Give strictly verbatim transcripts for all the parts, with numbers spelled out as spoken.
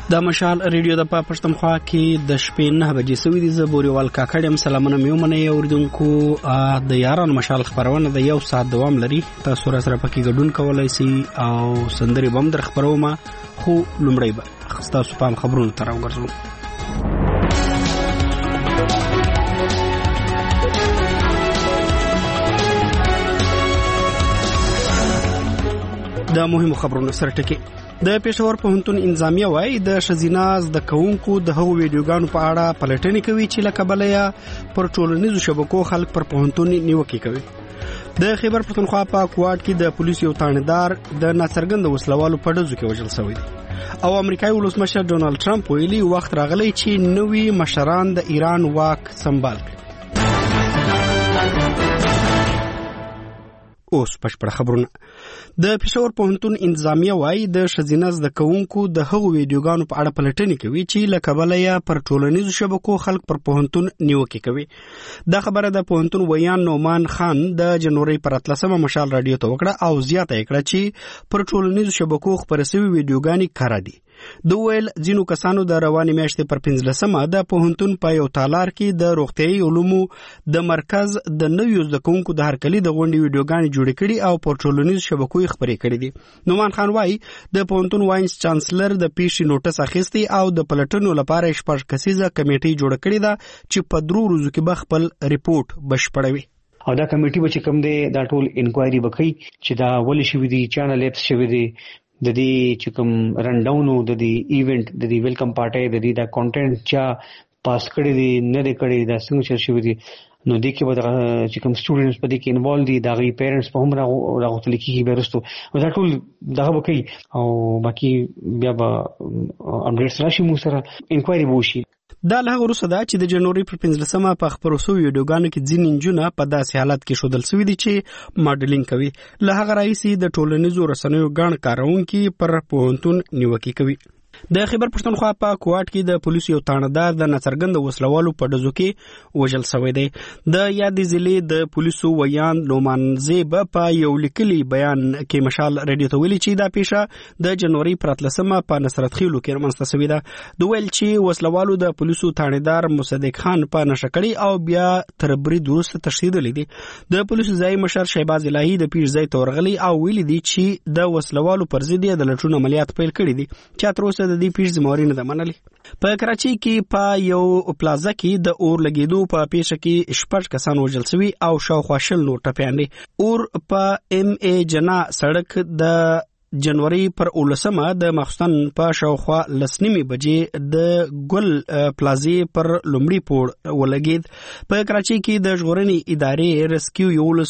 د مشال ریډیو د پښتونخوا کې د شپې نه بجې سوي دي. زه بوريوال کاکړم. سلامونه مې ومنئ اوریدونکو. د یاران مشال خبرونه د یو ساعت دوام لري. تاسو را سره پکې ګډون کولای شئ او سندري بم در خبروم. خو لومړی به تاسو په خبرونو تر وګرځو. د مهمو خبرونو سره ټکی. د پېښور پوهنتون انظامیه وایي د شزیناز د کوونکو د هغو ویډیوګانو په اړه پلټنې کوي چې لکه بلیا پر ټولنیزو شبکو خلک پر پوهنتون نیوکې کوي. د خیبر پښتونخوا په کوټ کې د پولیس یو تاندار د ناڅرګند وسلوالو په ډزو کې وژل شوی دی او امریکایي ولسمشر ډونالد ټرمپ ویلي وخت راغلی چې نوي مشران د ایران واک سمبال کړي. اوس پښپړ خبرونه. د پېښور پوهنتون انظامیه وایي د شزیناز د کوونکو د هغو ویډیوګانو په اړه پلټنې کوي چې له کبله یې پر ټولنیزو شبکو خلک پر پوهنتون نیوکې کوي. دا خبره د پوهنتون ویان نومان خان د جنوري پر اتلسمه مشال رادیو ته وکړه او زیاته یې کړه چې پر ټولنیزو شبکو خپرې شوي ویډیوګانې کاره دي. د ویل ځینو کسانو د رواني میاشتې پر پنځلسمه د پوهنتون په یو تالار کې د روغتیايي علومو د مرکز د نویو زده کوونکو د هرکلي د غونډې ویډیوګانې جوړې کړي او پر ټولنیزو شبکو یې خپرې کړي دي. نومان خان وایي د پوهنتون واینس چانسلر د پیښې نوټس اخیستی او د پلټنو لپاره شپږ کسیزه کمیټې جوړه کړې ده چې په درو ورځو کې به خپل ریپورت بشپړوي. او دا کمیټې به چې کوم دی دا ټول انکوایري وکړي چې دا ولې شوي دي، چانل اپس شوي دي، د دې چې کوم رن ډاونو د دې ایونت د دې ویلکم پارټي د دې دا کنټینټ چا پاس کړی دی نه دی کړی دا څنګه چل شوی دی. نو دې کې به چې کوم سټوډنټس په دې کې انوالو دي دا غي پیرنټس په هم راغوتل کیږي بیرستو دا ټول دا به کوي او باقي بیا به اپډیټس راشي مو سره انکوایري وشي. دا له هغه وروسته ده چې د جنوري پر پنځلسمه په خپرو شویو ویډیوګانو کې ځینې نجونه په داسې حالت کې ښودل شوي دي چې ماډلینګ کوي. له هغه راهیسې د ټولنیزو رسنیو ګڼ کاروونکي پر پوهنتون نیوکې کوي. د خیبر پښتونخوا په کوټ کې د پولیس یو تاندار د ناڅرګند وسلوالو په ډزو کې وژل شوی دی. د یادې ضلع د پولیسو ویان نومانزیب په یو لیکلي بیان کې مشال رادیو ته ویلي چې دا پیښه د جنوري پر اتلسمه په نصرت خیلو کې رامنځته شوې ده. د ویل چې وسلوالو د پولیسو تاندار مصدق خان په نشه کړی او بیا تر برید وروسته تښتېدلی دي. د پولیسو ځایي مشر شهباز الهي د پیښې ځای ته ورغلی او ویلي دي چې د وسلوالو پر ضد یې د لټون عملیات پیل کړي دي چې تر اوسه د دې پیښې ذمہواري نه ده منلې. په کراچۍ کې په یو پلازا کې د اور لګېدو په پیښه کې شپږ کسان وژل شوي او شاوخوا شل نور ټپیان دي. اور په ایم ای جنا سړک د جنوري پر اولسمه د مخستان په شاوخوا لسنیمې بجې د ګل پلازې پر لومړي پوړ ولګېد. په کراچۍ کې د ژغورنې ادارې ریسکیو یولس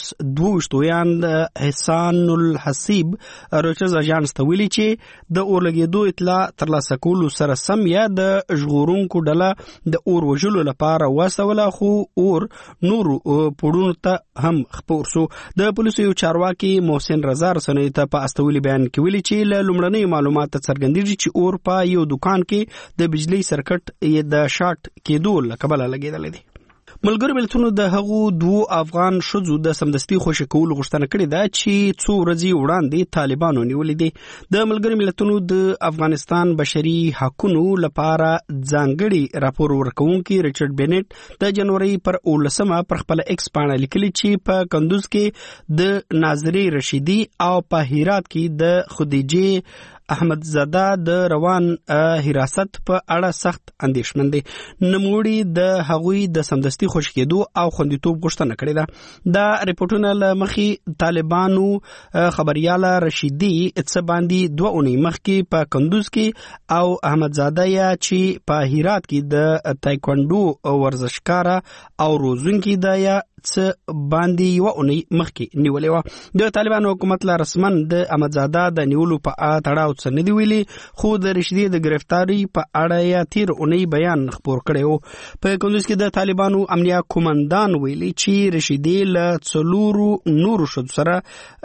دوه د حسان الحسیب رویټرز اژانس ته ویلي چې د اور لګېدو اطلاع ترلاسه کولو سره سم یا د ژغورونکو ډله د اور وژلو لپاره واستوله خو اور نورو پوړونو ته هم خپور شو. د پولیسو یو چارواکي محسن رضا رسنیو ته په استولي بیان کې ویلي چې له لومړنۍ معلوماتو څرګندېږي چې اور په یو دکان کې د بجلی سرکټ یې د شارټ کېدو له کبله لګېدلی دی. ملګرو ملتونو د هغو دوو افغان ښځو د سمدستي خوشي کولو غوښتنه کړې ده چې څو ورځې وړاندې طالبانو نیولې دي. د ملګرو ملتونو د افغانستان بشري حقونو لپاره ځانګړي راپور ورکوونکي ریچارډ بینټ د جنوري پر اولسمه پر خپل ایکس پاڼه لیکلي چې په کندوز کې د ناظري رشیدي او په هرات کې د خدیجه احمد زاده د روان حراست په اړه سخت اندېښمن دي. نوموړي د هغوی د سمدستي خوشي کېدو او خوندیتوب غوښتنه کړې ده. دا ریپورټونه له مخې طالبانو خبرياله رشیدي څه باندې دوه اونۍ مخکې په کندوز کې او احمد زاده یا چې په هرات کې د تایکوانډو ورزشکاره او روزونکي ده یا څه باندې یو اونۍ مخکې نیولې وه. د طالبانو حکومت لا رسمن د احمد زاده د نیولو په اړه تړاو څه نه دی ویلي خو د رشیدي د گرفتاری په اړه یې تیر اونۍ بیان خپور کړی و. په کندوز کې د طالبانو امنیه کومندان ویلي چې رشیدي له څلورو نورو ښځو سره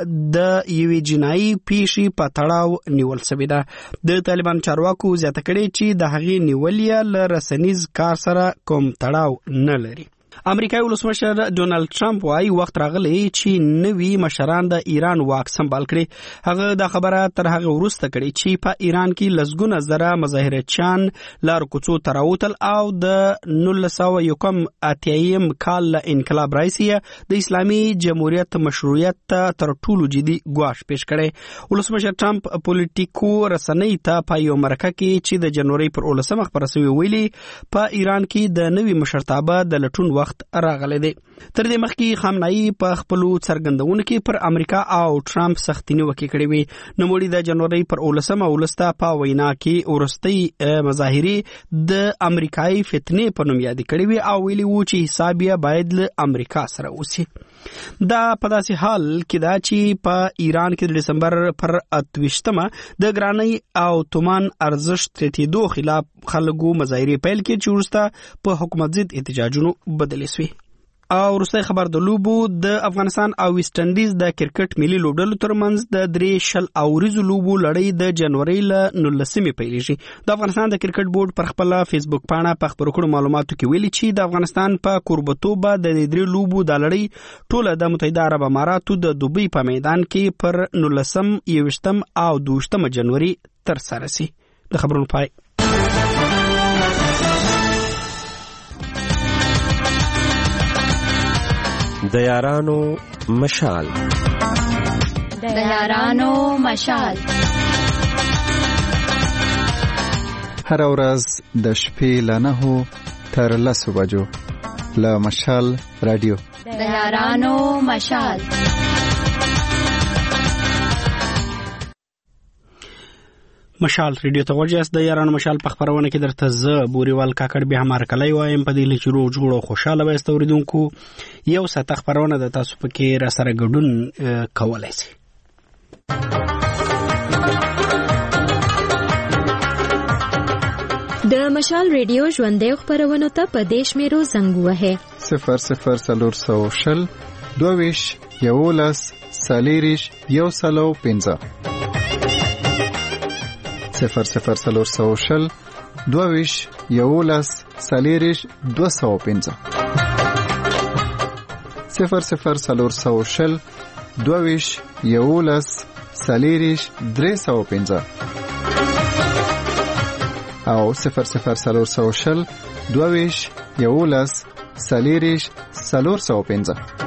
د یوې جنایي پیښې په تړاو نیول شوې ده. د طالبانو چارواکو زیاته کړې چې د هغې نیول یې له رسنیز کار سره کوم تړاو نه لري. امریکایي ولسمشر ډونالد ټرمپ وايي وخت راغلی چې نوي مشران د ایران واک سمبال کړي. هغه دا خبره تر هغه وروسته کړي چې په ایران کې لسګونه زره مظاهرچیان لار کوڅو ته راوتل او د نولس سوه یو اتیایم کال له انقلاب راهیسې د اسلامي جمهوریت مشروعیت ته تر ټولو جدي ګواښ پیش کړی. ولسمشر ټرمپ پولیټیکو رسنۍ ته په یو مرکه کې چې د جنوري پر اولسمه خپره شوې ویلي په ایران کې د نوي مشرتابه د لټون وخت راغلی دی. تر دې مخکې خامنه‌ای په خپلو څرګندونو کې پر امریکا او ټرمپ سختې نیوکې کړې وې. نوموړي د جنوري پر اولسمه ولسته په وینا کې ورستۍ مظاهرې د امریکایي فتنې په نوم یادې کړې وې او ویلي وو چې حساب یې باید له امریکا سره وشي. دا په داسې حال کې دا چې په ایران کې د دسمبر پر اتویشتمه د ګرانۍ او تومان ارزښت ټیټېدو خلاف خلکو مظاهرې پیل کړې چې وروسته په حکومت ضد احتجاجونو بدلې شوې. او وروستی خبر د لوبو د افغانستان او ویسټ انډیز د کرکټ ملي لوبډلو ترمنځ د درې شل اوریزو لوبو لړۍ د جنوري له نولسمې پیلېږي. د افغانستان د کرکټ بورډ پر خپل فیسبوک پاڼه په خپرو کړو معلوماتو کې ویلي چې د افغانستان په کوربتوب د درې لوبو د لړۍ ټوله د متحده عرب اماراتو د دوبۍ په میدان کې پر نولسم یوویشتم او دویشتمه جنوري تر سره شي. د خبرونو پای. د یارانو مشال د یارانو مشال هر ورځ د شپې له نهو تر لسو بجو له مشال رادیو د یارانو مشال. مشال ریډیو ته ورجاست. د یارانو مشال په خبرونه کې درته ز بوريوال کاکړ به همار کلی وایم په دې لچرو جوړو خوشاله وایست اوریدونکو یو ساته خبرونه د تاسو پکې را سره ګډون کولای شي. د مشال ریډیو ژوندې خبرونه ته په دیش میرو زنګ وه صفر صفر سلور سو شل دوویش یولس سالیریش یو سلو پنځه صفر صفر سلور سو شل دوویش یولس سالیریش دو سو پنځه صفر صفر سلور سو شل دوویش یولس سالیریش درې سو پنځه او صفر صفر سلور سو شل دوویش یولس سالیریش سلور سو پنځه.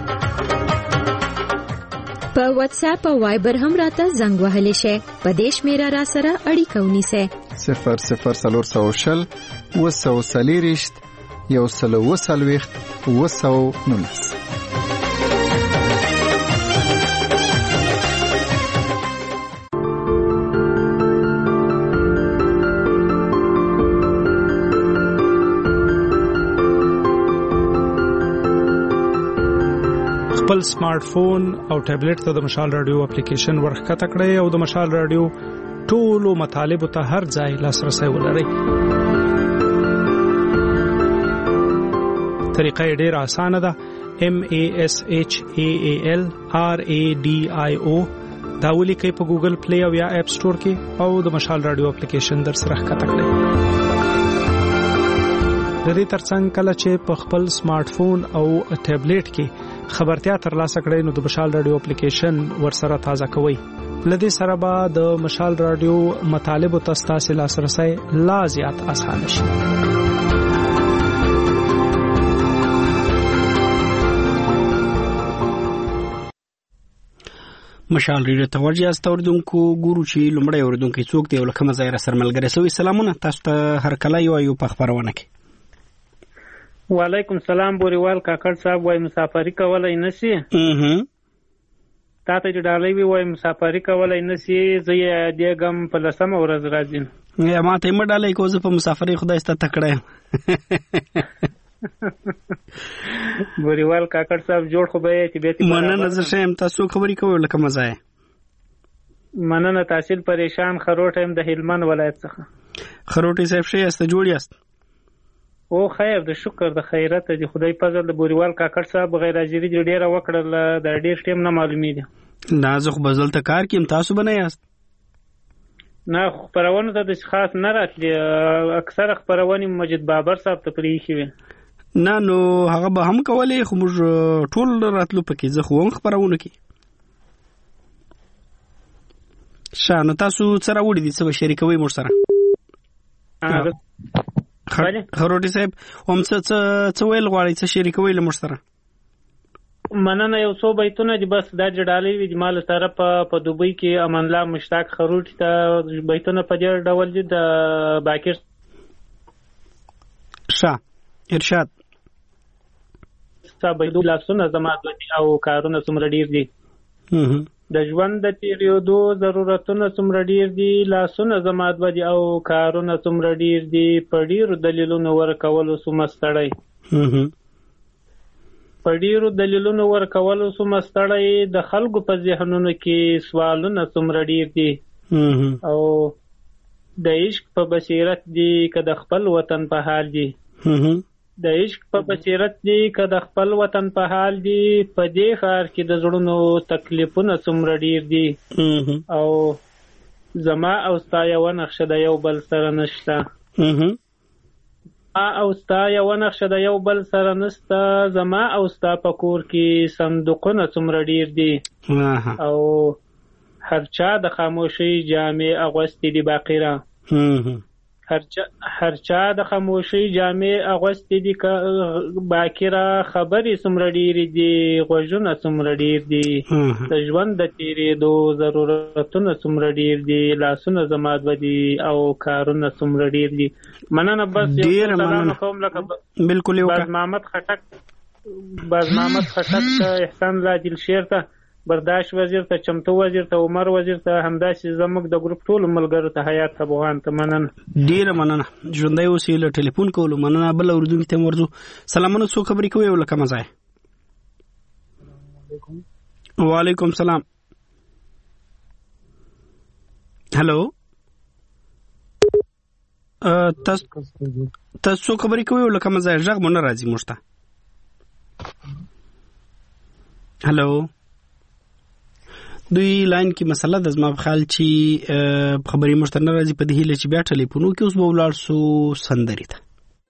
په واتس اپ او وایبر هم راته زنګ وهلی شي. په دیش میرا را سره اړیکه ونیسه صفر صفر سلور سو شل وسو سالیریشت یو سلو وسلويخت وسو نونس. خپل سمارټ فون او ټابلیټ ته د مشال رادیو اپلیکیشن ورخکته کړئ او د مشال رادیو ټولو مطالب ته هر ځای لاسرسي ولرئ. طریقه یې ډېره اسانه ده. M A S H A A L R A D I O دا ولیکئ په ګوګل پلی او یا اپ سٹور کې او د مشال رادیو اپلیکیشن در سره ښکته کړئ. د دې ترڅنګ کله چې په خپل سمارټ فون او ټابلیټ کې خبرتیا ترلاسه کړئ نو د مشال رادیو اپلیکیشن ورسره تازه کوئ. لدې سره به د مشال رادیو مطالب ته ستاسو لاسرسي لا زیات اسانه شي. مشال ریډیو ته ورجاست اوریدونکو ګورو چې لومړی اوریدونکو څوک دی ولکه مزایر سره ملګری سوي. سلامونه تاسو ته هر کله یو یو په خبرونه کې. وعلیکم سلام بوریوال کاکړ صاحب وای مسافری کولای نشي. اها تا ته ډالۍ وی وای مسافری کولای نشي زه دې غم په لسمه ورځ راځم. یا ما ته مې ډالۍ کوزه په مسافری خدای ست تکړه. بوریوال کاکړ صاحب جوړ خو به چې به مننه زه شم تاسو خبرې کوئ لکه مزه. مننه تحصیل پریشان خروټ هم د هلمند ولایت څخه. خروټي صاحب شي است جوړ یاست. او خیر د شکر د خیرت د خدای فضل د بوریوال کاکړ صاحب غیر حاضری ډیره وکړل د ډیر ټیم نه معلومی دي. نازخ بدل ته کار کیم تاسو بنه یاست. نه خبرونه ته د خاص نه راتلی اکثر خبرونه مجید بابر صاحب ته پریخي وي. نه نو هغه به هم کولای خو موږ ټول راتلو پکې زه خو هم خبرونه کې شانو تاسو سره وړي دي څه شریکوي مور سره خروټي صاحب هم څه څه ویل غواړي څه شریکوي له مور سره مننه یو څو بیتونه دي بس دا جړالې وي مال سره په دوبۍ کې امان الله مشتاق خروټي ته بیتونه په دې ډول دي د باکر شاه ارشاد صاحب دوی لاسونه زما او کارونه څومره ډیر دي د ژوند د تیریدو ضرورتونه څومره ډیر دي لاسونه زما د او کارونه څومره ډیر دي په ډیرو دلیلونو ورکولو څومره ستړی په ډیرو دلیلونو ورکولو څومره ستړی د خلکو په ذهنونو کې سوالونه څومره ډیر دي او د عشق په بصیرت دي که د خپل وطن په حال دي د عشق په بصیرت دي که د خپل وطن په حال دي په دې ښار کې د زړونو تکلیفونه څومره ډیر دي او زما او ستا یوه نقشه د یو بل سره نشته زما او ستا یوه نقشه د یو بل سره نشته زما او ستا په کور کې صندوقونه څومره ډیر دي او هر چا د خاموشۍ جامې اغوستې دي باقیره هر چا د خاموشۍ جامې اغوستې دي باقیره خبرې څومره ډېرې دي غوږونه څومره ډېر دي د ژوند د تېرېدو ضرورتونه څومره ډېر دي لاسونه زما دوه دي او کارونه څومره ډېر دي مننه بس یو سلام کوم لکه بالکل یو باز محمد خټک باز محمد خټک احسان الله دلشیر ته برداشت وزیر ته چمتو وزیر ته عمر وزیر ته همداسې زموږ د ګروپ ټولو ملګرو ته حیات افغان ته مننه ډیره مننه ژوندی اوسئ له ټلیفون کولو مننه بل اورېدونکي ته ورځو سلامونه څوک خبرې کوي او له کومه ځای وعلیکم سلام هلو تاسو څوک خبرې کوي او له کومه ځای غږ مو نه راځي موږ ته هلو دوی لاین کې مسله د زما په خیال چې خبرې موږ ته نه راځي په دې هیله چې بیا ټلیفون وکړو اوس به ولاړ سو سندرې ته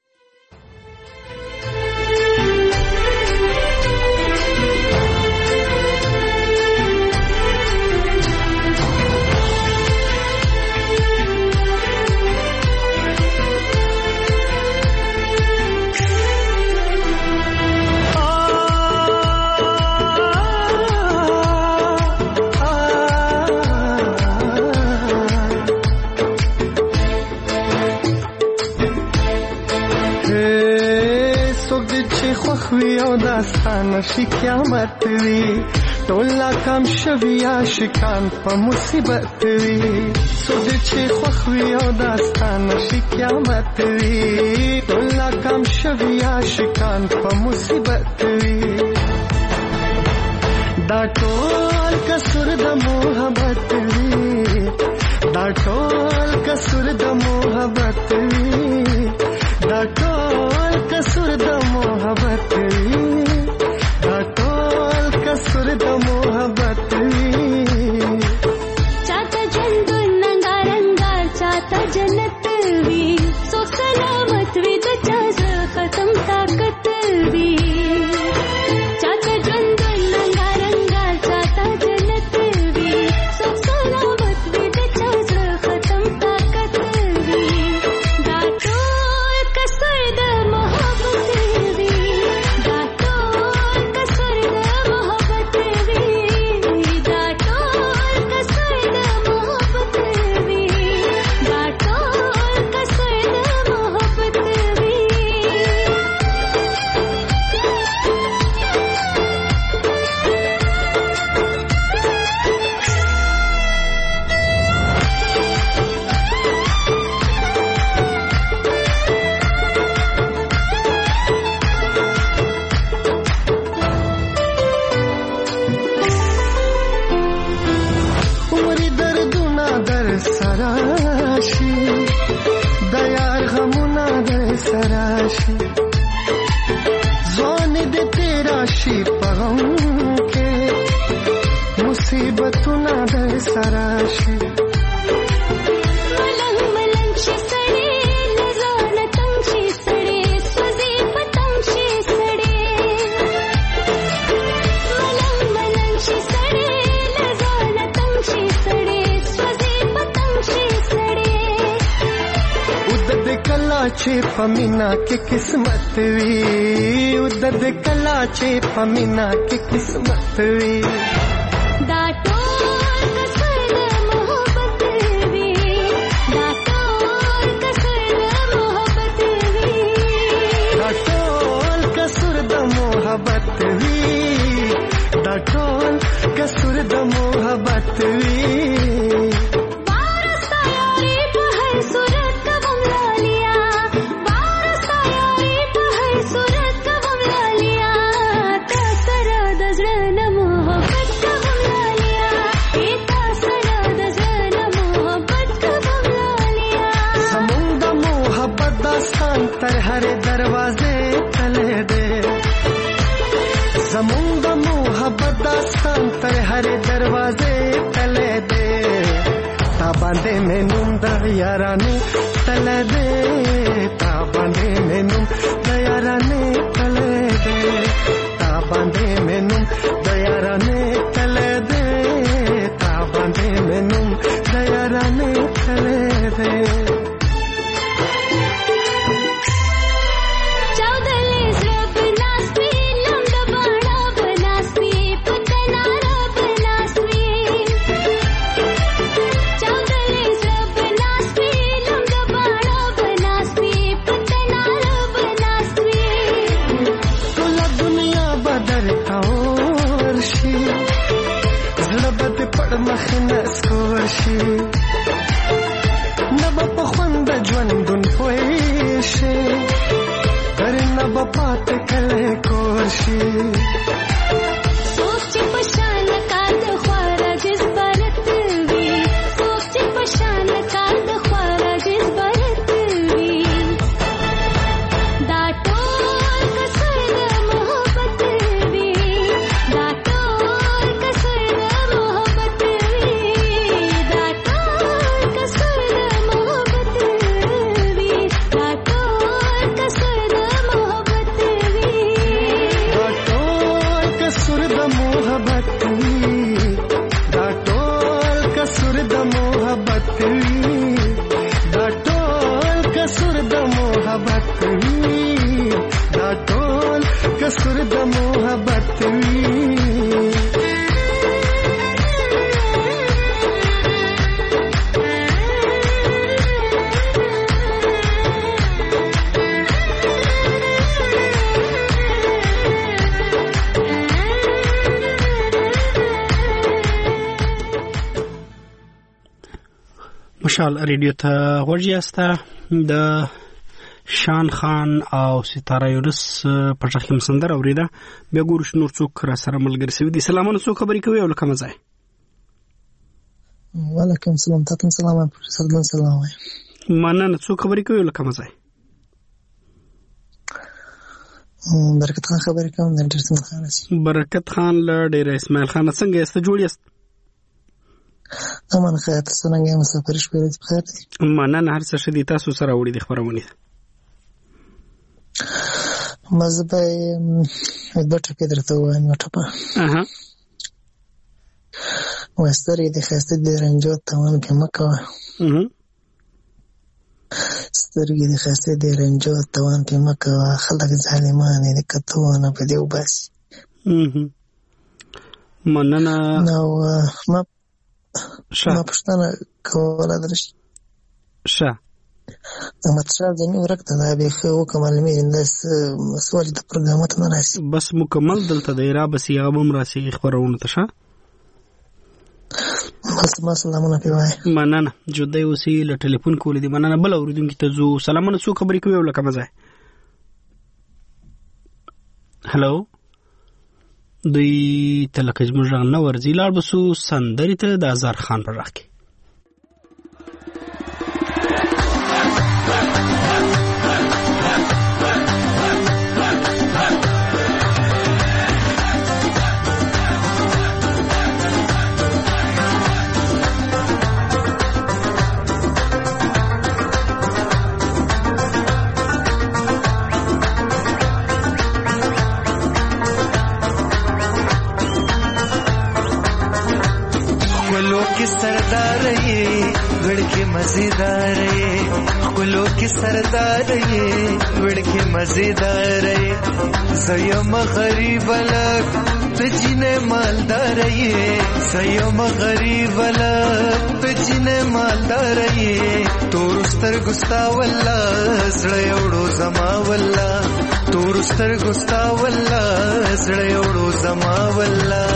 خوی او داستان شي قیامت وی ټولا کم شوی عاشقان په مصیبت وی سود چې خوی او داستان شي قیامت وی ټولا کم شوی عاشقان په مصیبت وی دا ټول کسر د محبت وی دا ټول کسر د محبت وی دا ټول کسر د محبت وی دا ټول کسر د محبت وی چاته ژوند ننګارنګار چاته جنت وی سو سلامت وی د چا ختم طاقت وی چاته ژوند ننګارنګار چاته جنت وی سو سلامت وی د چا ختم طاقت وی دا ټول کسر د محبت وی دا ټول کسر د محبت وی دا ټول کسر د محبت وی دا ټول کسر د محبت وی عمر دردونه در سراشي د یار غمونه در سراشي ځوان دې تیرا شي په غم کې مصیبتونه در سراشي ملنګ ملنګ شي سړی نزان تنګ شي سړی سوزي پتنګ شي چې پمینا کې قسمت وی او د کلا چې پمینا کې قسمت وی دا ټول کسر محبت وی دا ټول کسر محبت وی دا ټول کسر د محبت وی دا ټول کسر د محبت وی تر هر دروازے تلے دے زمون د محبت داستان تر هر دروازے تلے دے تا باندې مینوم د یارانه تلے دے تا باندې مینوم د یارانه تلے دے تا باندې مینوم د یارانه تلے دے تا باندې مینوم د یارانه تلے دے مخنه سکوشي نبا په خوند ژوندون پوي شي تر نبا پات کله کوشي سوچ په شان کا د خوارا جذبات وی سوچ په شان کا د خوارا جذبات وی دا ټول کسر محبت وی دا ټول کسر کسر د محبت وی مشال ریډیو ته ورجاسته د شان خان او ستاره یونس په ځخیم سندر اوریدا بیا ګورش نور څوک را سره ملګری سوي دي. سلامونه څوک خبرې کوي او لکه مزه وعلیکم سلام تاسو سلام پروفیسور دن سلام مننه څوک خبرې کوي او لکه مزه برکت خان خبرې کوم د ډیرسن خان برکت خان له ډیر اسماعیل خان څنګه است جوړ یاست امان خیر تاسو څنګه یې مسافر شپې په خیر دي مننه هر څه شدي تاسو سره وړي د خبرونه مزبه دوټه کې درته وایم ټپه اها وستري د خسته د رنجو تمام کې مکه اها سترګې د خسته د رنجو تمام کې مکه خلک ظالمانه د کتوونه په دیو بس اها مننه نو ما شا ما پښتنه کوله درش شا مطلب د نو ورکته دا به خو کومل مې انداس سوال د پروګرام ته نه راسي بس مکمل دلته د را بس یا بم راسي خبرونه ته شه بس ما سلامونه پیوای مننه جوړې وسی له ټلیفون کول دي مننه بل اوریدونکو ته زو سلامونه څو خبرې کوي ولکه مزه هالو دوی تلکج مجرغ نو ورزي لار بسو سندري ته د ازار خان پر راکي सरदार ये وړکې مزیدار یې خپلو کې سردار یې وړکې مزیدار یې زه یم غریب لک ته جینې مالدار یې زه یم غریب لک ته جینې مالدار یې تور سترګو ستا والله زړه یوړو زما والله تور سترګو ستا والله زړه یوړو زما والله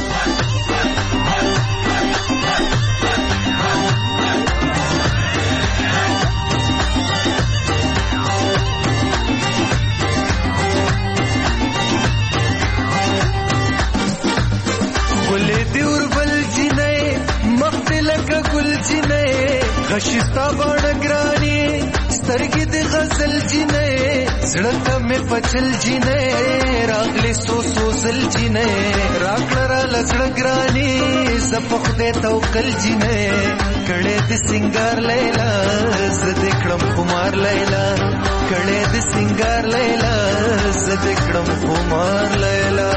غشستا باڼه ګرانې سترګې د غزل جینې زړه ته مې پچل جینې راغلې سو سو زل جینې راکړه راله زړه ګرانې زه په خدای توکل جینې کړې د سنگار لیلا زه دې کړم خمار لیلا کړې د سنگار لیلا زه دې کړم خمار لیلا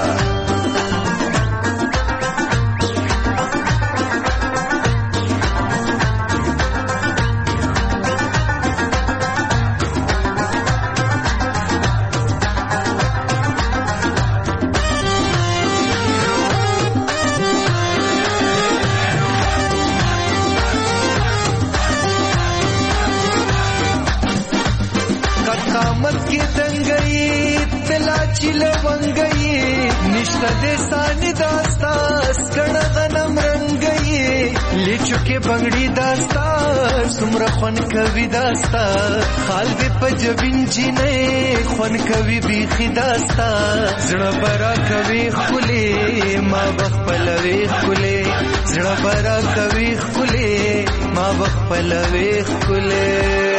چوکې بنگړي داستا سمره خون کوي داستا خال دې په جبین جینې خون کوي بیخي داستا زړه برا کوي خولې ما بخپلوي خولې زړه برا کوي خولې ما بخپلوي خولې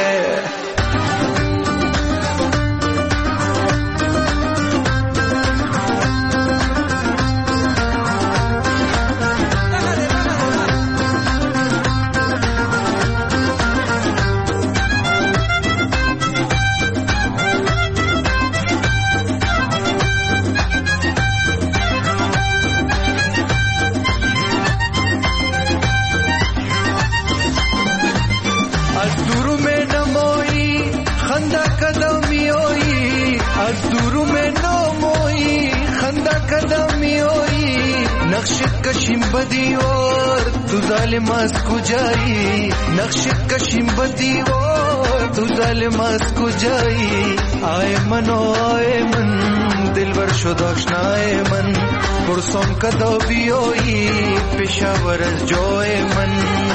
नक्श कशिम बदीवार तू जालिमास को जाई नक्श कशिम बदीवार तू जालिमास को जाई आए मनो आए मन दिलवर शुदाक्षनाए मन पुरसों कदो बियोई पेशावर जोए मन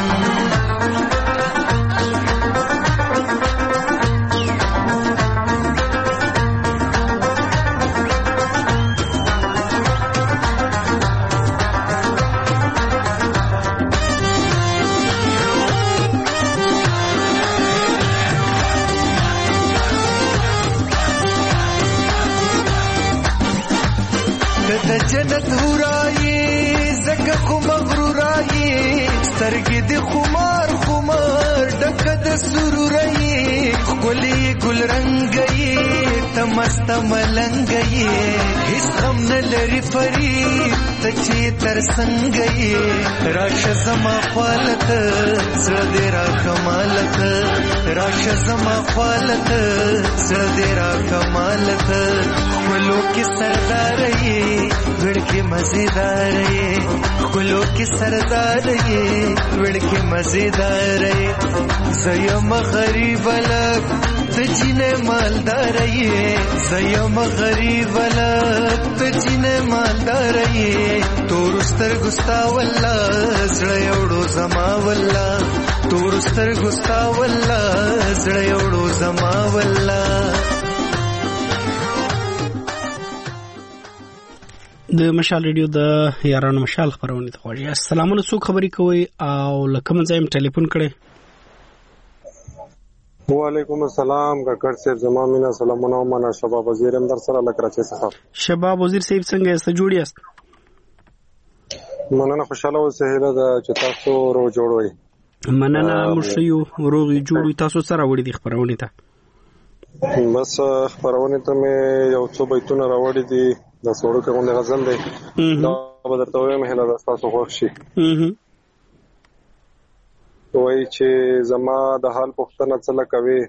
जन्नत हुराई زکه خو مغرورای سترګې د خمار خمار ډکه د سرورای ګلې ګل رنگي تمست ملنګي هیڅ غم نه لري فرید ته چې تر څنګه راشه زما خالت زړه دې را کمالت راشه زما خالت زړه دې را کمالت خپلو کې سردار یې وړکې مزیدار یې خپلو کې سردار یې وړکې مزیدار یې زه یم غریب لک ته جینې مالدار یې زه یم غریب لک ته جینې مالدار یې تور سترګو ستا والله زړه یوړو زما والله تور سترګو ستا والله زړه یوړو زما والله. د مشال ریډیو د یارانو مشال خبرونه ته خوږی السلامونه څوک خبري کوي او لکه من زایم ټلیفون کړي. وعلیکم السلام کاکړ صاحب زما مینا سلامونه او منا شباب وزیر هم در سره لکراچي څخه. شباب وزیر صاحب څنګه است جوړی است؟ مننه خوشاله اوسئ هله د چې تاسو رو جوړوي. مننه مشيو روغي جوړوي تاسو سره وړي دي خبرونه ته. بس خبرونه ته مې یو څو بیتونه راوړي دي د سوړو کوم غزل دی دا به درته وایم هله تاسو خوښ شي. وای چې زما د حال پوښتنه څه کوي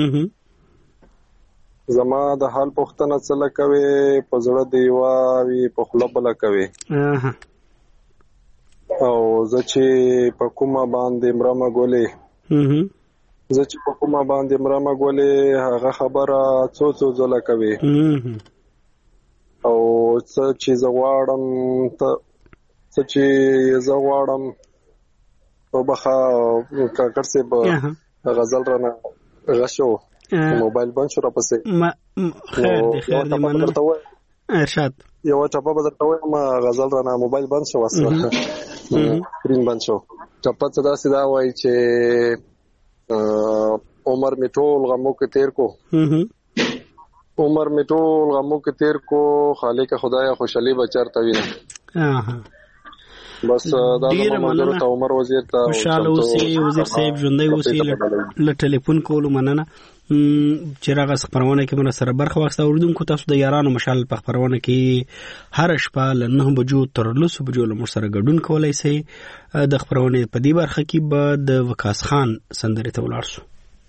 زما د حال پوښتنه څه کوي په زړه دی واوي په خله بل کوي او زه چې په کومه باندې مرمه ګولې زه چې په کومه باندې مرمه ګولې هغه خبره څو څو ځله کوي او څه چې زه غواړم ته څه چې زه غواړم او بخا کاکر سے غزل رانه غشو موبایل بند شو را پسې خیر دی خیر دی مننه ارشاد یو ټپه به درته وایم غزل رانه موبایل بند شو واسه سکرین بند شو ټپه څه داسې دا وایي چې عمر می ټول غمو کې تیر کو عمر می ټول غمو کې تیر کو خالق خدای خوشالي بچرته وینه بس دا منظور ته عمر وزیر ته خوشاله اوسې وزیر صاحب ژوندۍ اوسې ل ټلیفون کولو مننه چې راغه خبرونه کې من سره برخه واخسته اوردونکو تاسو د یارانو مشال په خبرونه کې هر شپه ل نه بجو تر لس بجو له مر سره ګډون کولای شي د خبرونه په دې برخه کې به د وکاس خان سندره ته ولاړ شو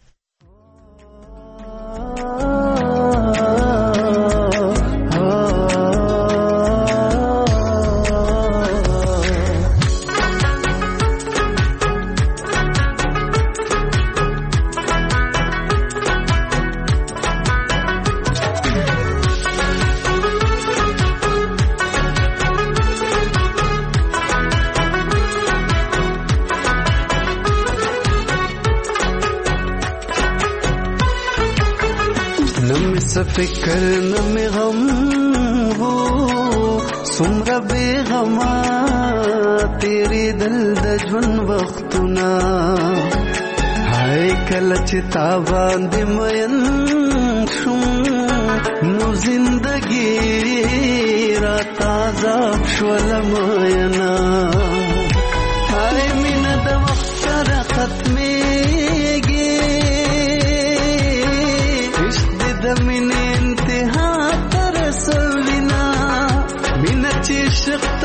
فکر نم غم ہو سمرا بے غما تیرے دل دجون وختنا ہائے کلچ تاباند مین شم نو زندگی را تازہ شول مینا ہائے من د وقت را ختمے من انتہا ترسوینا من چشق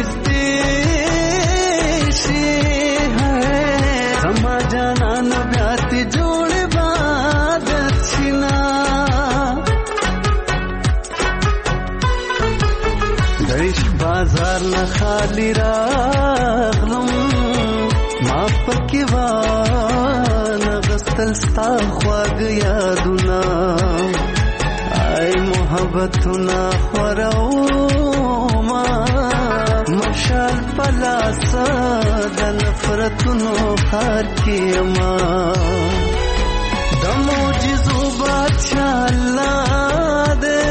نزدیشی ہے سما جانا نبیاتی جوڑ بادت چنا دریش بازار نخالی راغلم ما پکیوان غستل ستا خواگ یادونا محبتنا خورو ما مشال پلاسا د نفرتونو خار کی ما د معجزو بادشاہ الله دے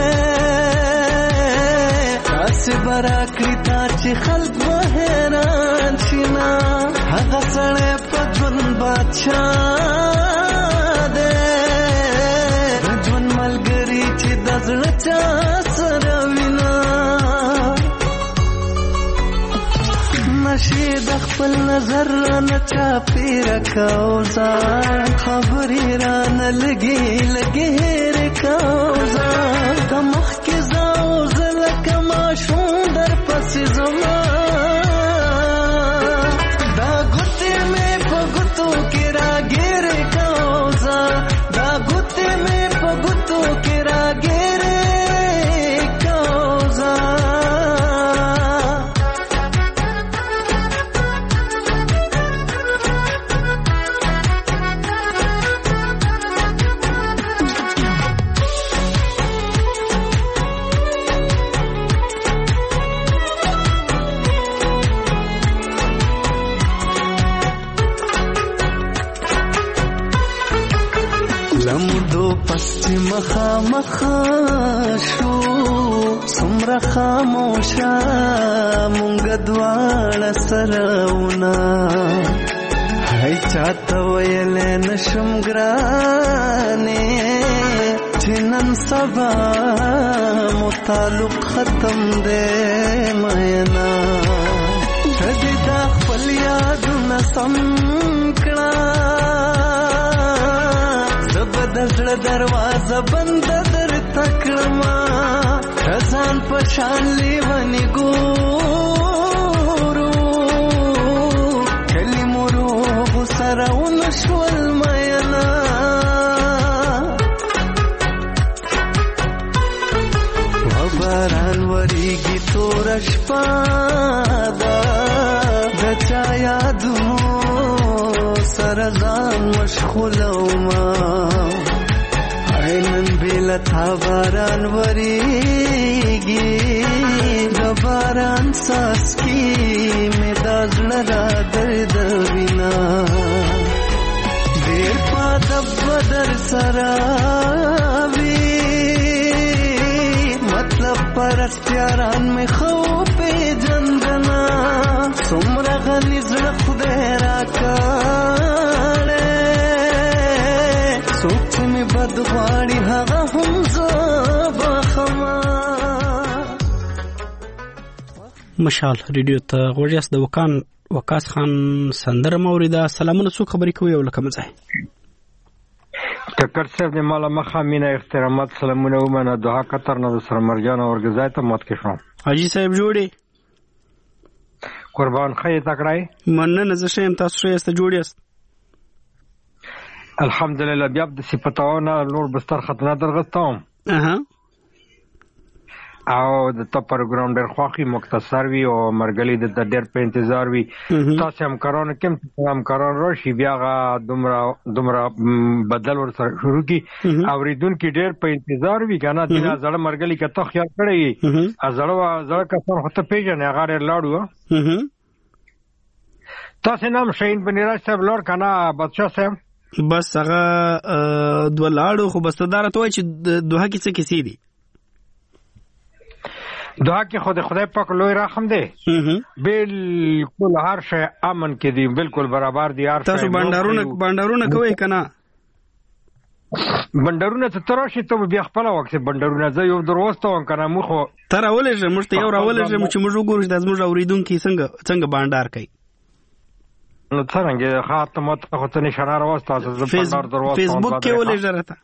تاس برا کړتا چې خلق به حیران شینا هغه سره پدون بادشاہ زړه چا سره وینا نشي د خپل نظر نه چا پیر کاوزا خبرې را نه لګي لګي رکاوزا کمخ کې زاو زل کما شون در پس زما دا ګوتې مې په ګوتو کې راګیر کاوزا دا ګوتې مې په ګوتو کې راګیر مخا مخا شو سمرا خاموشا مونږ دواړه سرهونه هاي چاته ویل نشم ګرانه چې نن سبا مو تعلق ختم دی مینا کدی دا خپل یادونه سم کړه زړه دروازه بند در تکړما ځان په شان لیونی ګورو کلمو روح سرون شول مینا باران وریږي تور شپه ده د چا یادونو سره ځان مشغولومه نن بېله تا باران وریږي د باران څاڅکي مې دا زړه را دردوینه ډېر په ادب به در سره وي مطلب پرستیاران می خو پیژندنا څومره غلی زړه خدای راکړی څوک چې مې بد غواړي هغه هم زه بخمه. مشال ریډیو ته غوږ یاست. د وکان وقاص خان سندره موریده. سلامونه، څوک خبرې کوي او له کوم ځای؟ ټکر صاحب د مالا مخه مینه احترامات سلامونه ومنه. دوها قطر نه سره مرجان اورګزای ته مات کې شوم. حاجی صاحب جوړي قربان خیر تکړای مننه. زه شیم، تاسو ښه یاست؟ جوړ یاست؟ الحمدلله. بیا د صفاتونه نور بستر خطنه درغستم. اها او د تا پروګرام ډېر خوښي مختصر وي او مرګلي د ډېر په انتظار وي. تاسو هم کارونه کوم هم کارون راشي بیا غا دومره دومره بدل ور سره شروع کی اوریدونکو ډېر په انتظار وي کنه. د زړه مرګلي کته خیال کړی ازړه زړه کسان هته پیژنې هغه لاړو. تاسو نام شین بنیراج صاحب لور کنه بادشاہ صاحب بس هغه دوه لاړو خو بس دارت وای چې دوه کې څه کیسې دي. دعا کې خدای خدای پاک لوی رحم دی. بالکل هر شی امن کې دی، بالکل برابر دی. هر تاسو بندرونه بندرونه کوي کنه؟ بندرونه ته تراشي ته بیا خپل وخت بندرونه زه یو دروسته وم کنه مو خو تر اولې چې مشته یو راولې چې موږ وګورو چې زموږ اوریدونکو څنګه څنګه بندر کوي. نو څنګه خاطر مت خو ته نشانه راوسته زه بندر دروسته فیسبوک کې ولې جرته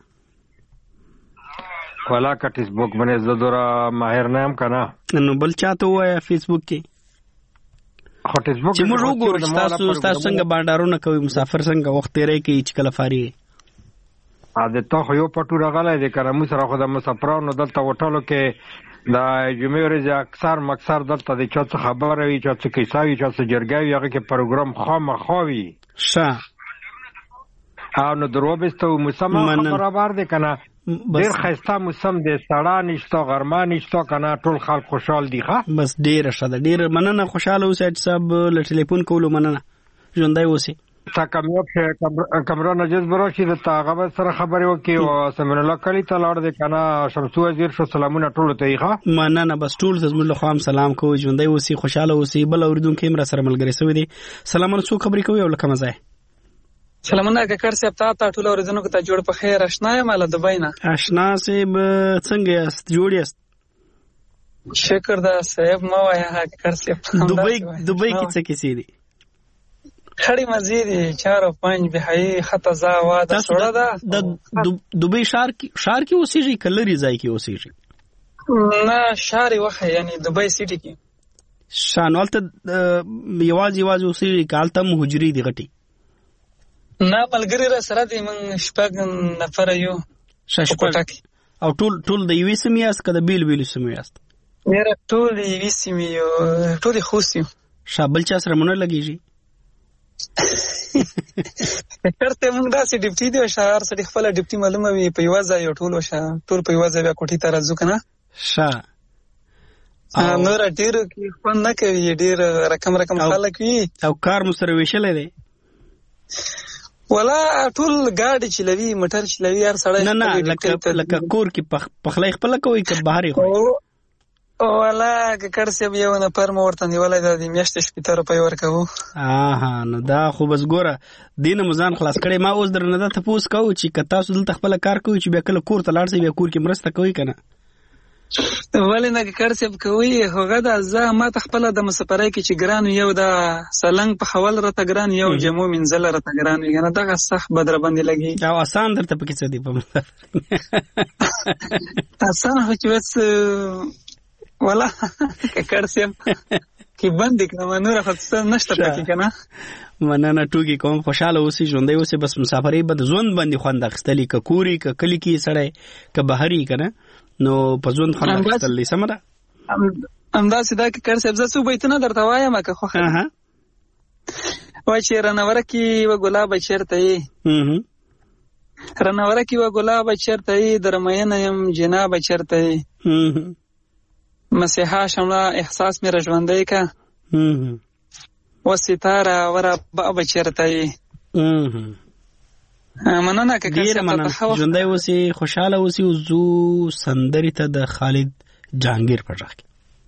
ولا کا فیسبوک باندې زدورا ماهر نام کنه نو بل چاته وای فیسبوک کې خو فیسبوک چې موږ وګورو چې تاسو تاسو څنګه بندرونه کوي، مسافر څنګه وخت تیرې کوي چې کله فاری ا د ته یو پټو راغلای د کرمو سره خو د مسافرانو دلته وټالو کې دا جمعې ورځ اکثر مکثر دلته د چا څه خبره وي، چا څه کیسه وي، چا څه جرګاوي، هغه کې پروګرام خامخاوي ښه او نو دروبسته موسم برابر دي کنه. ډیر خسته موسم دی، سړا نشته، غرمه نشته کنه، ټول خلک خوشحال دي. ښه بس ډیر ښه ده، ډیر مننه. خوشاله اوسئ صاحب، له ټلیفون کولو مننه. ژوندی اوسئ. تا کامیاب شه کمران نجز براشي د تاغه سره خبرې وکي او سمن الله کلی ته لاړ دي کنه. شمسو وزیر شو سلامونه ټول ته ښه مننه. بس ټول زموږ له خوا سلام کوو. ژوندی اوسئ، خوشاله اوسئ. بل اوریدونکو هم را سره ملګری سوي دي. سلامونه، څوک خبرې کوي او له کوم ځای؟ سلامونه ککر صاحب، تا ته ټول اوریدونکو ته جوړ په خیر. آشنا یم له دبی نه. آشنا صاحب څنګه یاست؟ جوړ یاست؟ شکر ده صاحب. ما وایه ککر صاحب دبی دبی کې څه کیسې دي؟ خړی مزيدي چار او پنځ بهایي خطه زا واده سوړه ده. د دبی شهر کې شهر کې اوسېږي کلری ځای کې اوسېږي؟ نه شهر وخه یعنی دبی سټي کې شانولته یوازې یوازې اوسېږي کالته مهاجري دی غټي. نه ملګری را سره دی، من شپږ نفر یو شپږ او ټول ټول د یوې سیمې یاست که د بیل بیل سیمې یاست؟ یاره ټول د یوې سیمې یو، ټول خوست یو. شابل چا سره مونږ لګیږي کړته موږ داسې ډیپټي دی شهر سره خپل ډیپټي معلومه وي په یو ځای یو ټول وشه ټول په یو ځای بیا کوټی ته راځو کنه. ښه نور ډیر کې فن نه کوي، ډیر رقم رقم خلک وي او کار مو سره ویشلې دی ولا ټول گاډي چلوي موټر چلوي هر سړی. نه نه لکه لکه کور کې پخلای خپل کوي که بهر خو ولا ککړ سیب یو نه پر مورته نیولای د میاشتې شپږ روپۍ ورکوو. آها نو دا خو بس ګوره دینه مزان خلاص کړي. ما اوس درنه د تاسو کو چې کتا تاسو دلته خپل کار کوي چې بیا کله کور ته لاړ شي بیا کور کې مرسته کوي کنه. ولې نه ککړ سیب کوي هغه د زه ما ته خپل د مسافرای کې چې ګران یو د سلنګ په حواله راته ګران یو جمو منزل راته ګران وي کنه. دغه صح بدر باندې لګي او آسان درته پکې څه دی په آسان خو چې وس ولا ککړ سیب کې باندې کنه نور خاصه نشته پکې کنه. مننه ټوکی کوم خوشاله اوسې ژوندۍ اوسې بس مسافرې بد ژوند باندې خوند اخستلی ک کوري ک کلی کې سړی ک بهري کنه نو په ژوند خوند اخستلی سمره امدا سیدا کې کړ سبزه سو بیتنه درته وایم که خو ها وای چې رنوره کې و ګلاب چرته ای رنوره کې و ګلاب چرته ای درمینه يم جناب چرته ای مسیحا شمله احساس مې رژوندې کا و ستاره ورا بابا چرته ای مننه که کړ سبزه ژوندۍ اوسې خوشاله اوسې او زو سندري ته د خالد جهانگیر پر راکې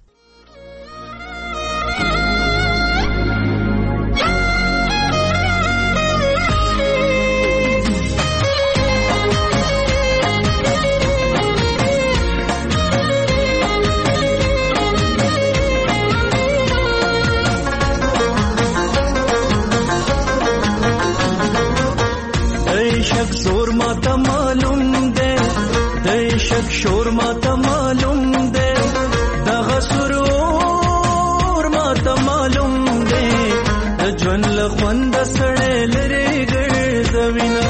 شور ماتا معلوم دے دے شک شور ماتا معلوم دے دغه سرور ماتا معلوم دے د ژوند له خوند سړی لري ګرځوینا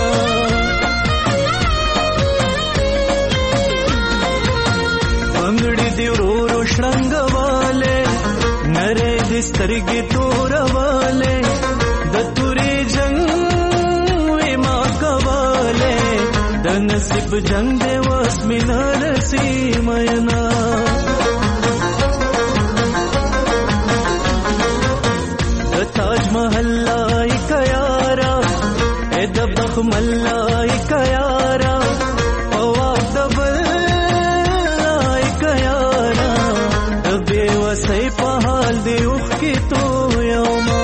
بنګړي دی ورو شړنګواله نری د سترګې تورواله د توري جنگ نصیب جنگ دے واسمینا رسیمینا تاج محل لائی کیارا اے دبخ ملائی کیارا پواک دبل لائی کیارا دبے وسی پہال دے اخ کی تو یوما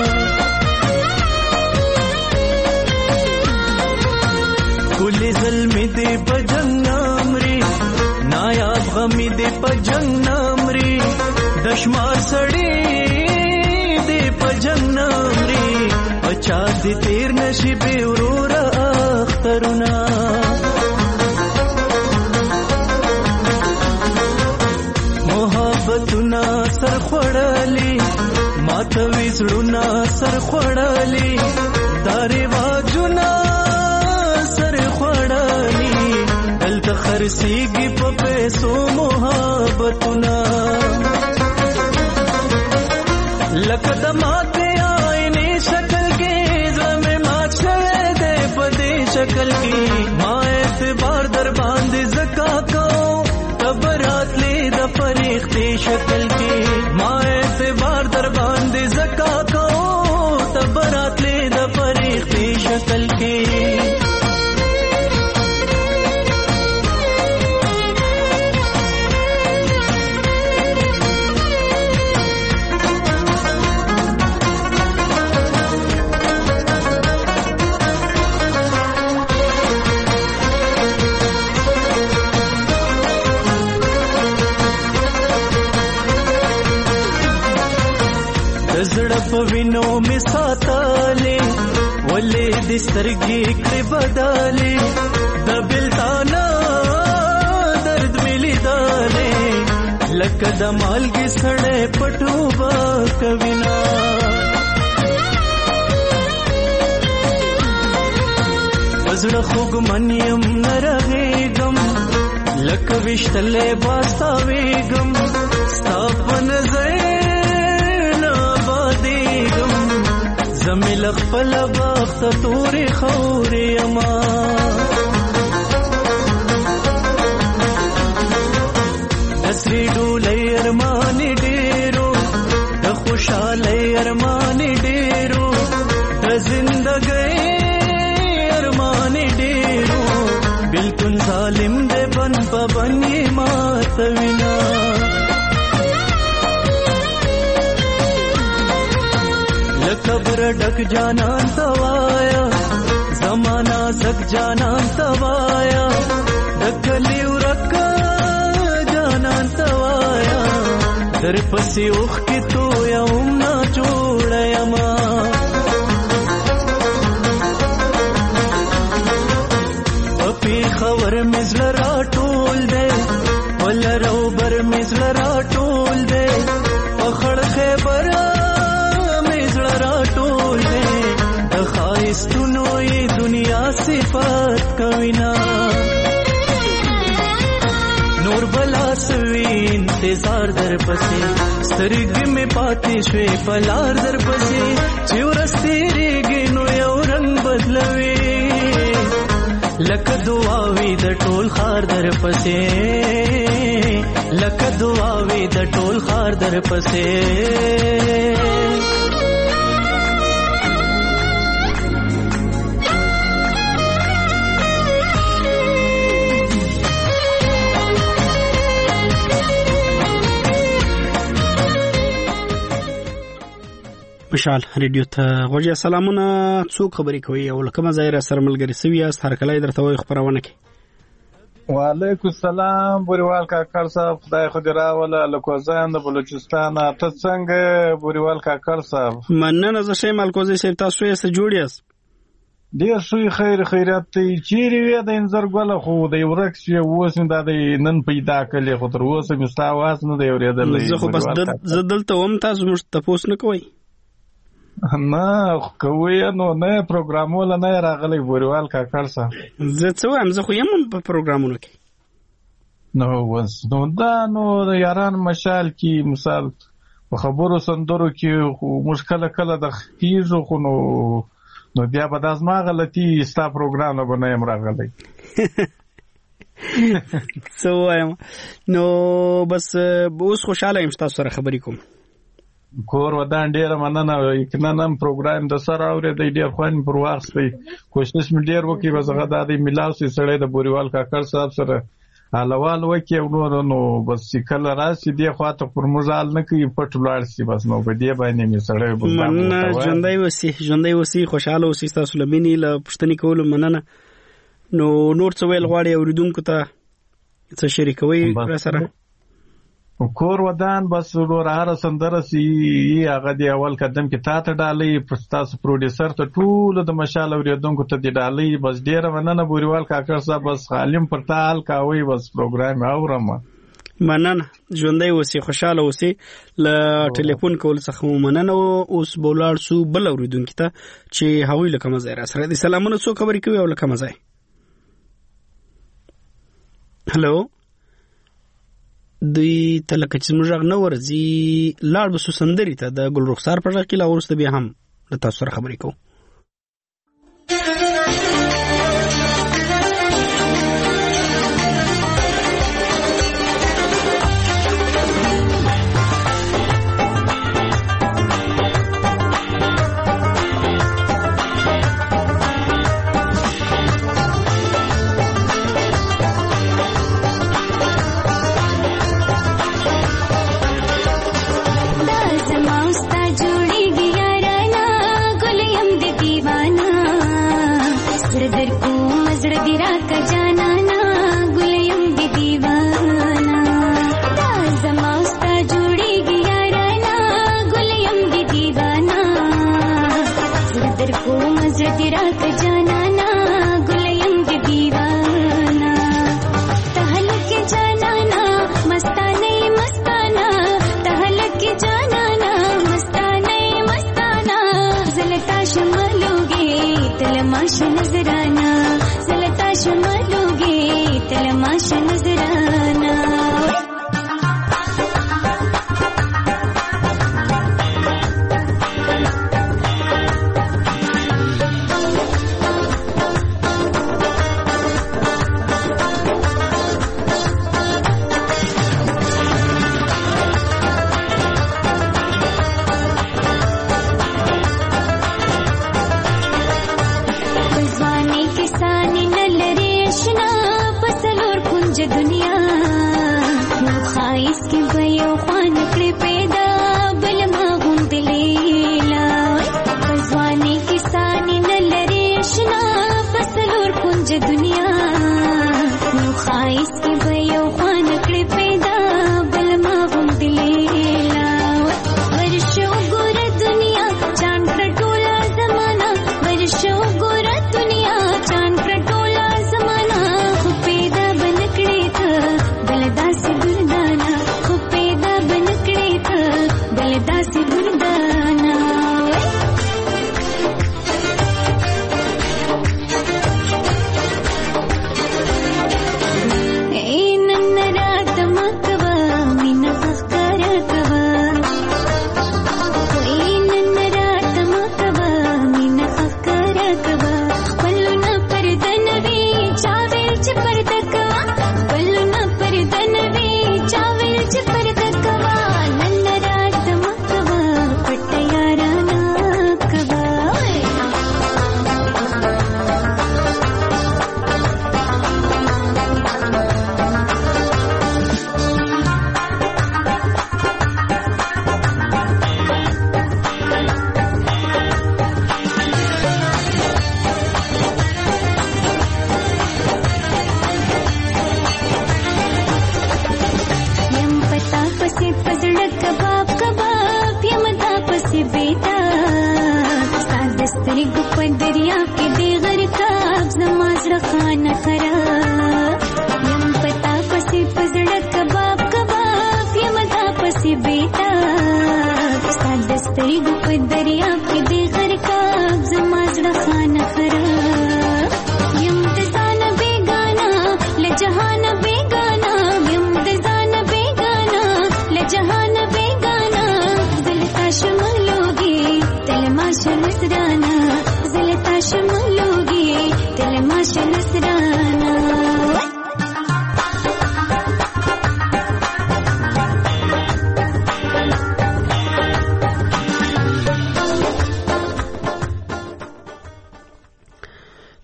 کلی ظلمی دے پجنگ نامری نایاب غمی دے پجنگ نامری دشمار سڑی دے پجنگ نامری پچا دے تیر نشی بے ورورا اخترنا محبتنا سر خوڑالی ماتوی زڑونا سر خوڑالی داری واجونا سر خوڑالی دلت خرسیگی پا پیسو محبتنا لکد ماتے آئینی شکل کی زم مات شوے دے پدی شکل کی ما اعتبار در باندھ زکا کو تب رات لی دا فریختی شکل کی ما اعتبار در باندھ زکا کو تب رات لی دا فریختی شکل کی وینو می ساتاله ولې د سترګې کړې بداله د بلتانا درد ملي داله لکه د مالګې سړې پټو با کوینا وزړه خوګ منیم نرغېګم لکه وشتلې باستا وېګم ستاپن زې زمیل خپل بخت تورې خورې اما اسری ډولې ارمان ډېرو د خوشاله ارمان ډېرو د زندګۍ ارمان ډېرو بالکل ظالم دې بن په بنې ماتوینا قبر ڈک جانان توایا زمانہ زک جانان توایا دکلی ورک جانان توایا در پسی اوخ کی تو یا امنا جوڑیا ما اپی خور مزل را ٹول دے ولا روبر مزل را ټول دے پخړ خیبر را ټول دے ښایستونو یې دنیا صفات کوینا نور بلا سوي انتظار در پسې سترګې مې پاتې شوې پلار در پسې چې ورستېږي نو یو رنگ بدلوي لکه دعاوي د ټول خار در پسې لکه دعاوي د ټول خار در پسې مشال ریډیو ته غوږی سلامونه څوک خبرې کوي او لکه مزایر سره ملګری سوي است هر کله درته وي خبرونه کوي وعلیکم السلام بوریوال کاکړ صاحب خدای خو دې راوله لکوزان د بلوچستان ته څنګه بوریوال کاکړ صاحب مننه زه شیم الکوزي صاحب تاسو یې سره جوړ یاست ډیر شوی خیر خیرات ته چیرې وې د انځر ګل خو د ورک شي اوس نه د نن پیدا کړي خو تر اوسه مستا واس نه دی ورېدل زه خو بس د دلته وم تاسو مش تاسو نه کوي نه کوي نو نه پروګرامول نه راغلی بوریوال کاکړ صاحب زه څه وایم زه خو یم په پروګرامونو کې نو وس نو دا نو یاران مشال کی مثال په خبرو سندرو کې مشکل کله د خیزو خو نو نو بیا به د ازما غلطي ستا پروګرام نه بنایم راغلی څه وایم نو بس اوس خوشاله یم تاسو سره خبرې کوم کور ودان ډیره مننه یقینا نن پروګرام د سره اورې د ډیر خوان پر واغستې کوشش مې ډیر وکړ وزغه د دې ملاوسي سړی د بوریوال کاکړ صاحب سره حالوال وکي نو نو بس کله راشي دی خواته پر مزال نه کوي پټ لاړ شي بس نو په دې باندې مې سړی مننه ژوندۍ وسی ژوندۍ وسی خوشاله اوسئ تاسو لمنې له پښتني کولو مننه نو نور څه ویل غواړي اوریدونکو ته څه شریکوي را سره کور ودان بس ورور هر سندره سي هغه دی اول قدم کې تا ته ډالۍ پرستاس پروډوسر ته ټول د مشال اوریدونکو ته دی ډالۍ بس ډیره مننه بوریوال کاکړ صاحب بس عالم پر تعال کاوي بس پروګرام اورم مننه ژوندۍ اوسئ خوشاله اوسئ ل ټلیفون کول څخه مننه اوس بولار سو بل اوریدونکو ته چې هغوی لکه مزه را سره دي سلامونه څو خبرې کوي او لکه مزه هلو دوی تلکه چې موږ نه ورځي لاړ بسو سندري ته د ګل رخسار په ځای کې لا ورسته بیا هم د تاسو سره خبرې کوو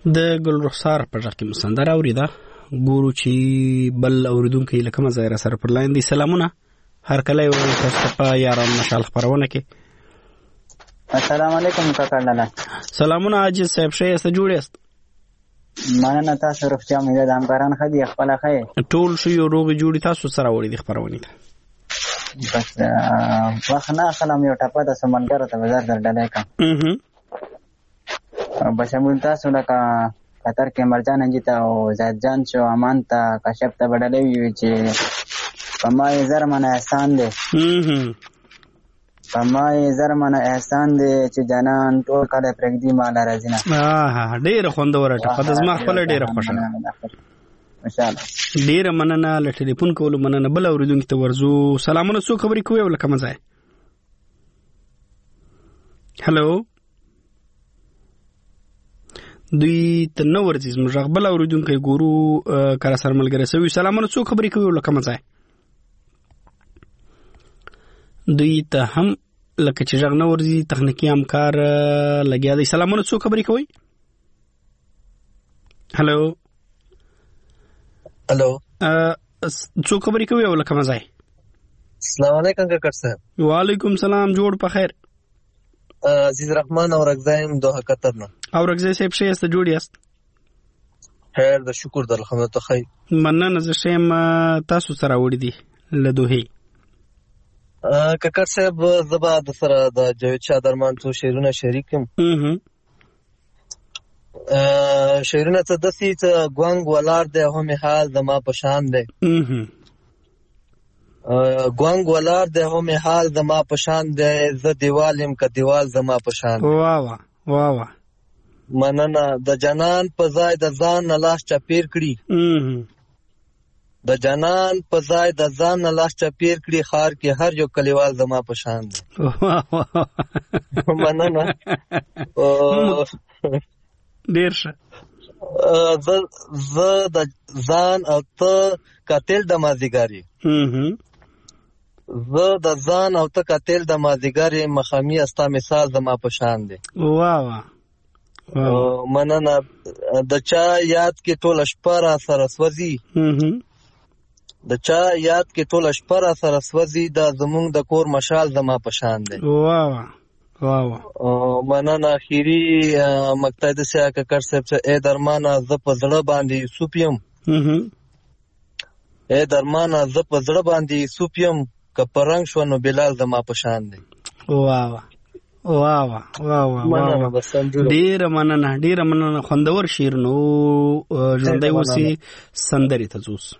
د ګل رخسار په ځکه مسندر اوریدا ګورو چې بل اوریدونکو لکه مزه را سره پر لاین دي. سلامونه هر کله یو تاسو په یاران مشال خبرونه کې. السلام علیکم کاکا لالا. سلامونه عاجز صاحب شه است جوړ است. مننه تاسو روغتیا مې د همکاران خدي خپل خیر. ټول شو یو روغ جوړی تاسو سره وړي د خبرونه ته. بس واخنا سلام یو ټاپه د سمندر ته بازار درډلای کا. اه بس موږ تاسو لکه قطر کې مرجان انجیتا او زید جان شو امان ته کاشف ته بدلې وی چې پمای زر من احسان دې. پمای زر من احسان دې چې جنان ټول کله پرګدي مال راځي نه. اه ډېر خوندور ټاپه د زما خپل ډېر خوښه. ماشاءالله. ډېر مننه ل ټلیفون کول مننه بل اوریدونکو ته ورزو. سلامونه څو خبرې کوي ولکه مزه. هالو دوی ته نو ورځي زموږ بل اوریدونکو ګورو کله سره ملګری سوي. سلامونه څو خبرې کوي ولکه مزه. دوی ته هم لکه چې ژغ نو ورځي تخنیکی همکار لګیا دی. سلامونه څو خبرې کوي. هالو هلو څو خبرې کوي ولکه مزه. السلام علیکم کاکا صاحب. وعلیکم سلام جوړ په خیر. عزیز رحمان اور اگزایم دوحه قطر نه. اور اگزای صاحب شه است جوړی است. خیر د شکر در الحمد خیر. مننه ز شیم تاسو سره وړي دي له دوه. کاکا صاحب زبا د سره د جاوید شاه درمان تو شیرونه شریکم. اه شیرونه ته د سیت ګوانګ ولار ده هم حال د ما پشان ده. اه ګوانګ ولار ده هم حال د ما پشان ده. ز دیوالم ک دیوال د ما پشان. واه واه واه واه. مننه د جنان په ځای د ځان نه لاس چپیر کړي. اه د جنان په ځای د ځان نه لاس چپیر کړي. خار کې هر یو کلیوال زما په شان دی. مننه ډیر ښه. زه د ځان او ته قاتل د مازیګری. زه د ځان او ته قاتل د مازیګری. مخامی استا مثال زما په شان دی. واه واه. مننه د چا یاد کې ټول شپه را سره سوځي. د چا یاد کې ټول شپه را سره سوځي. دا زمونږ د کور مشال زما په شان دی. واه واه واه. مننه اخیری مقطع د سیا ککر صاحب ته اے درمانه ز په زړه باندې یوسف یم. اے درمانه ز په زړه باندې یوسف یم. که پرنګ شو نو بلال زما په شان دی. واه واه واه واه واه واه. ډیر مننه ډیر مننه خوندور شعر نو ژوندۍ اوسې سندرې ته ځوس.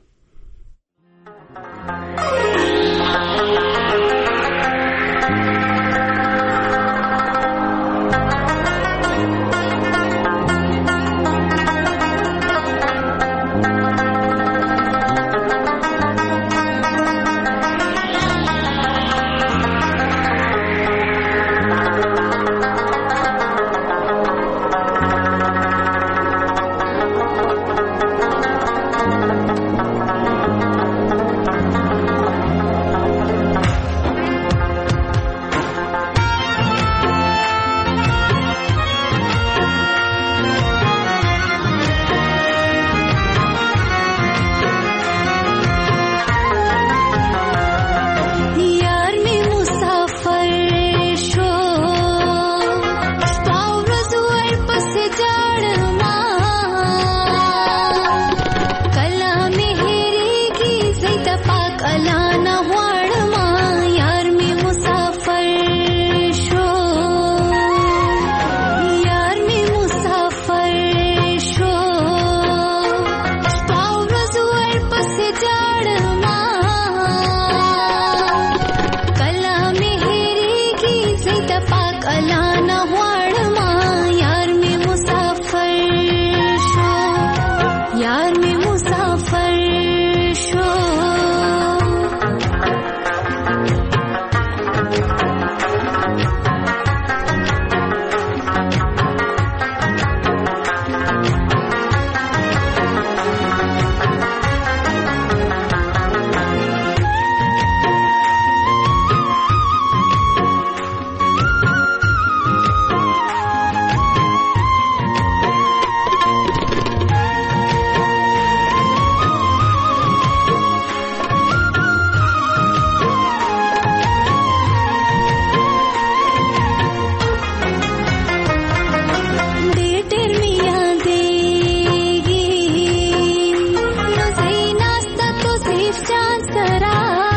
توصیف جان سرا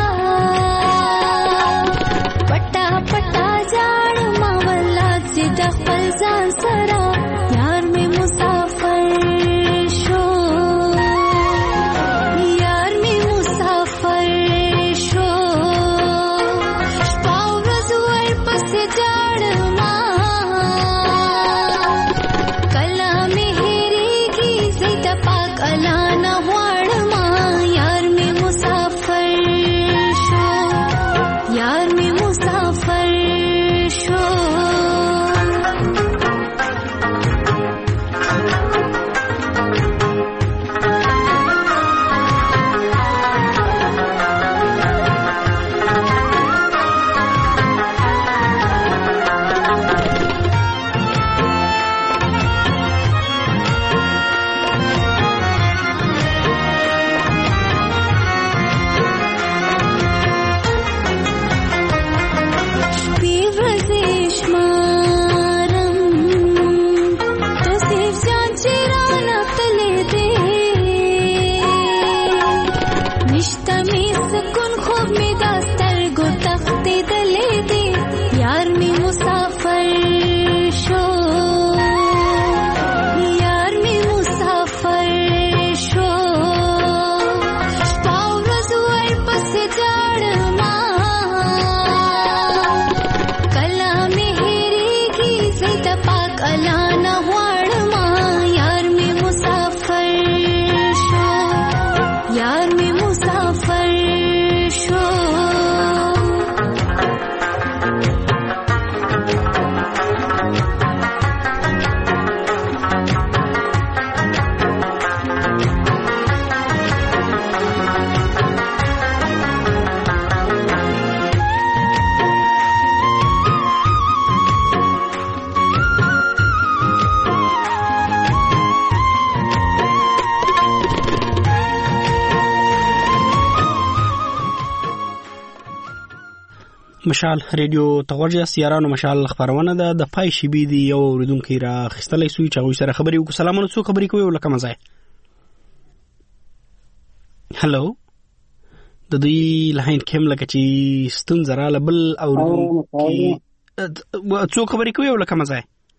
پټا پټا جاړ ما ولات چې د خپل ځان سره یار می مسافر شو یار می مسافر شو پاورز ور پس جاړ ما کلا می هریږي زید پاک الا نه وړ ما یار می مسافر شو یار می مسافر شو مشال ریډیو تغورجه سیارانو مشال خبرونه ده د پای شی بي دی یو ردونکو را خستلې سوي چې غوښ سره خبري وکړو. سلامونه څو خبري کوي ولکه مزه هالو د دوی لاین کوم لکه چې ستون زرا لبل او ردونکو څو خبري کوي ولکه مزه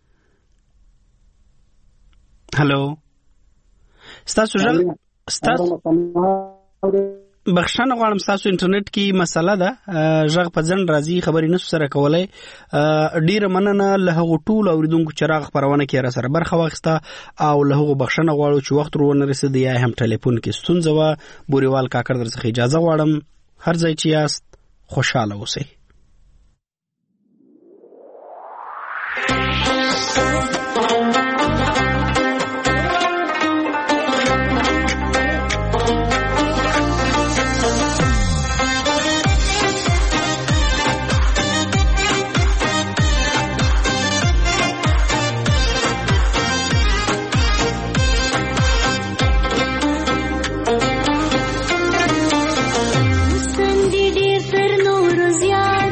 هالو ستاسو ژغ ستاسو بخښنه غواړم تاسو انټرنیټ کې مسله ده ژغ په ځن راځي خبرې نشو سره کولای ډیره مننه له هغه ټول اوریدونکو چې راغ خبرونه کې را سره برخه واخسته او له هغه بخښنه غواړو چې وخت ورونه رسیدي یا هم ټلیفون کې ستونزه و بوريوال کاکر درڅخه اجازه غواړم هر ځای چې یاست خوشاله اوسئ. ډیر تر نور زیات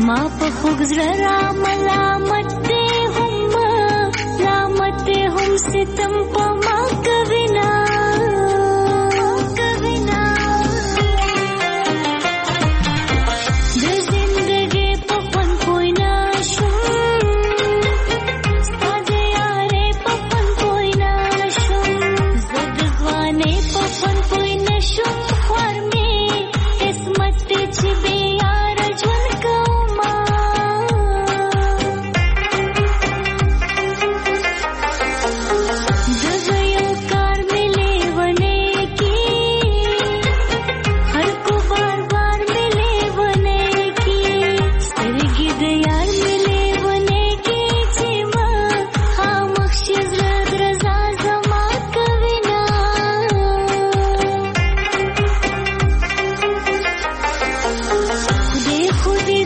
زما په خوږ زړه را ملامت دی هم لامت دی هم ستم په ما کوي نه खुदी